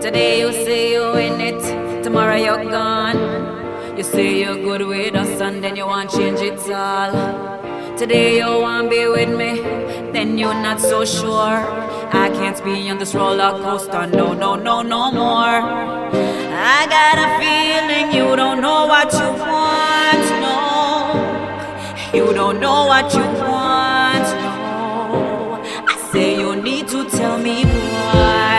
Today you say you in it, tomorrow you're gone. You say you're good with us and then you want change it all. Today you want be with me, then you're not so sure. I can't be on this roller coaster, no, no, no, no more. I got a feeling you don't know what you want, no. You don't know what you want, no. I say you need to tell me why.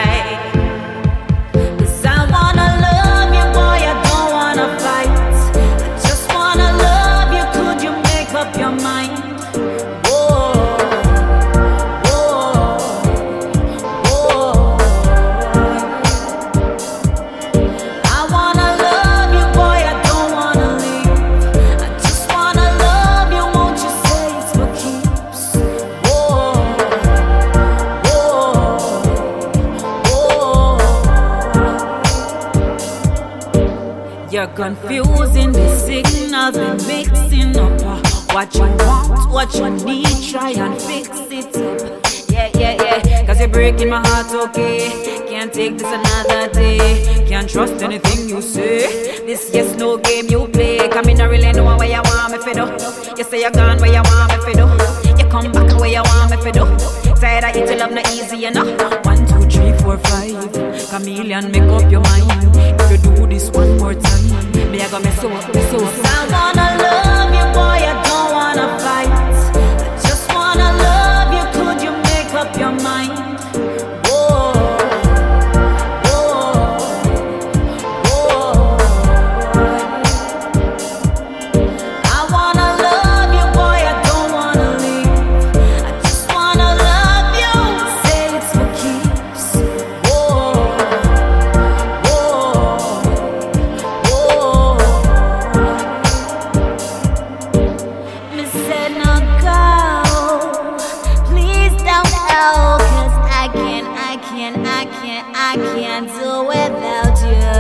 You're confusing the signals and mixing up what you want, what you need, try and fix it up. Yeah, yeah, yeah, cause you're breaking my heart, okay. Can't take this another day. Can't trust anything you say. This yes, no game you play. Come in, I really know where you want me for do. You say you're gone where you want me for do. You come back where you want me for do. Tired of it, love not easy, you know. 1, 2, 3, 4, 5. Chameleon, make up your mind. If you do this one more time, me I got me so up, me so up. I wanna love you, boy, I don't wanna fight. I just wanna love you, could you make up your mind? Whoa, whoa, whoa. I wanna love you, boy, I don't wanna leave. I just wanna love you, say it's for keeps. Whoa, whoa, whoa. Me said no go, please don't go, cause I can't do without you.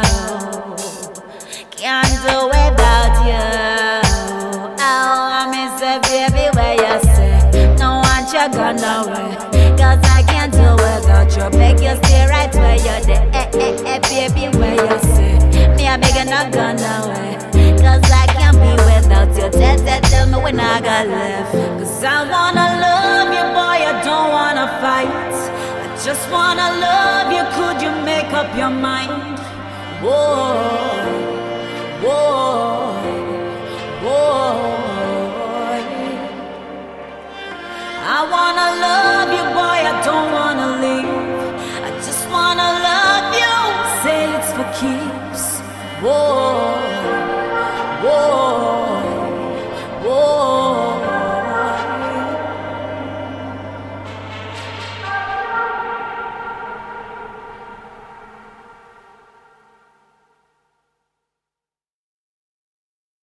Can't do without you. Oh, I miss a baby where you say, no want you gone away.